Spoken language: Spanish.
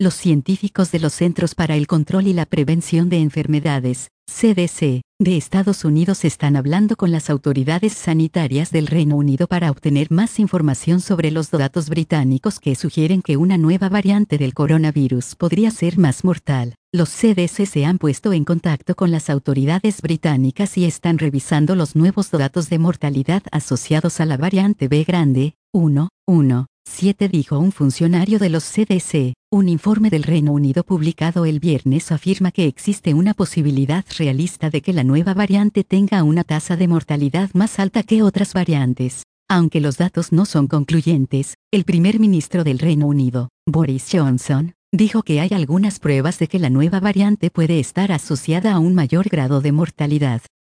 Los científicos de los Centros para el Control y la Prevención de Enfermedades, CDC, de Estados Unidos están hablando con las autoridades sanitarias del Reino Unido para obtener más información sobre los datos británicos que sugieren que una nueva variante del coronavirus podría ser más mortal. Los CDC se han puesto en contacto con las autoridades británicas y están revisando los nuevos datos de mortalidad asociados a la variante B grande, 1.1.7, dijo un funcionario de los CDC. Un informe del Reino Unido publicado el viernes afirma que existe una posibilidad realista de que la nueva variante tenga una tasa de mortalidad más alta que otras variantes. Aunque los datos no son concluyentes, el primer ministro del Reino Unido, Boris Johnson, dijo que hay algunas pruebas de que la nueva variante puede estar asociada a un mayor grado de mortalidad.